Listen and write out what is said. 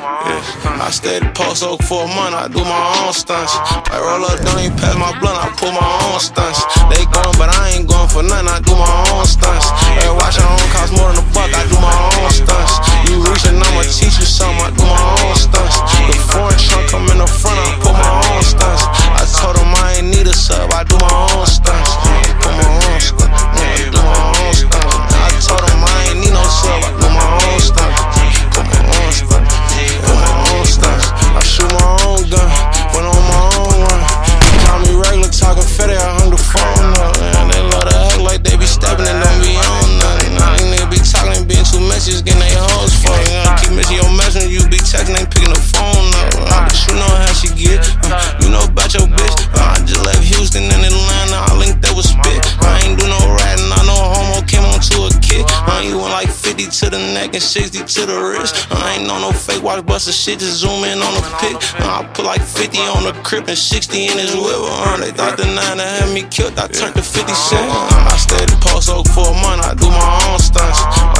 I stay at the post oak for a month, I do my own stunts. I roll up, don't even pass my blunt, I pull my own stunts. They going, but I ain't going for nothing, I do my own stunts. Hey, watch your own cost more than a buck, I do my own stunts. You reaching, I'ma teach you something, I do my own stunts. The foreign trunk come in the front, I pull my own stunts. I told them I ain't need a sub, I do my own stunts. Pull my own stunts, I do my own stunts. I told them I ain't need no sub, I do my own stunts. Pull my own stunts, pull my own stunts. I shoot my own gun, went on my own run. They call me regular, talking fetty, I hung the phone up. Man, they love to act like they be stepping and don't be on nothing. These niggas be talking and being too messy, just getting their hoes fucked. Keep missing your message, you be texting, ain't picking the phone up. But you know how she get, you know about your bitch. I just left Houston and Atlanta, I linked that with spit. I ain't do no ratting, I know a homo came on to a kid. You went like 50 to the neck and 60 to the wrist. I ain't on no fake watch buster shit, just zoom in on the pic. I put like 50 on the crib and 60 in his whip. They thought the 9 that had me killed, I turned to 50 cents. I stay at the post oak for a month, I do my own stunts.